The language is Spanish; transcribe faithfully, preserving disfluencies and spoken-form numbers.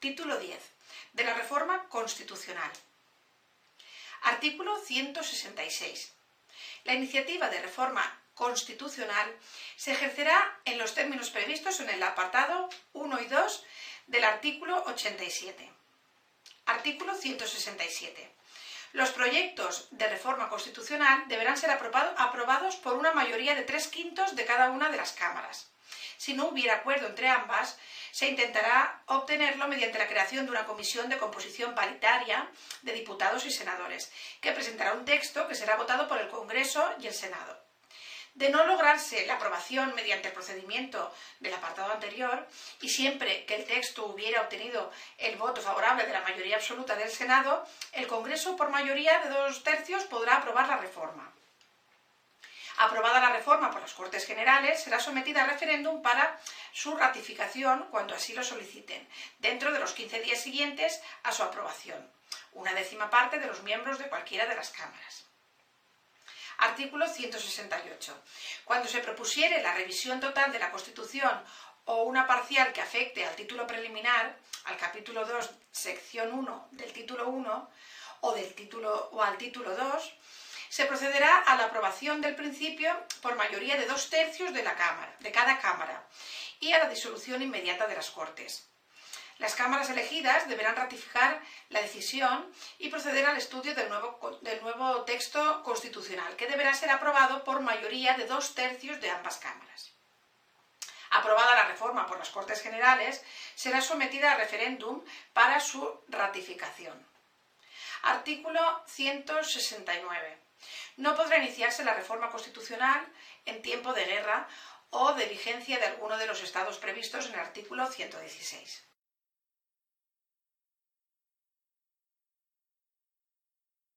Título diez. De la Reforma Constitucional. Artículo ciento sesenta y seis. La iniciativa de reforma constitucional se ejercerá en los términos previstos en el apartado uno y dos del artículo ochenta y siete. Artículo ciento sesenta y siete. Los proyectos de reforma constitucional deberán ser aprobados por una mayoría de tres quintos de cada una de las cámaras. Si no hubiera acuerdo entre ambas, se intentará obtenerlo mediante la creación de una comisión de composición paritaria de diputados y senadores, que presentará un texto que será votado por el Congreso y el Senado. De no lograrse la aprobación mediante el procedimiento del apartado anterior, y siempre que el texto hubiera obtenido el voto favorable de la mayoría absoluta del Senado, el Congreso, por mayoría de dos tercios, podrá aprobar la reforma. Aprobada la reforma por las Cortes Generales, será sometida a referéndum para su ratificación cuando así lo soliciten, dentro de los quince días siguientes a su aprobación, una décima parte de los miembros de cualquiera de las cámaras. Artículo ciento sesenta y ocho. Cuando se propusiere la revisión total de la Constitución o una parcial que afecte al título preliminar, al capítulo dos, sección uno del título uno o, del título, o al título dos, se procederá a la aprobación del principio por mayoría de dos tercios de, la cámara, de cada cámara y a la disolución inmediata de las Cortes. Las cámaras elegidas deberán ratificar la decisión y proceder al estudio del nuevo, del nuevo texto constitucional, que deberá ser aprobado por mayoría de dos tercios de ambas cámaras. Aprobada la reforma por las Cortes Generales, será sometida a referéndum para su ratificación. Artículo ciento sesenta y nueve. No podrá iniciarse la reforma constitucional en tiempo de guerra o de vigencia de alguno de los estados previstos en el artículo ciento dieciséis.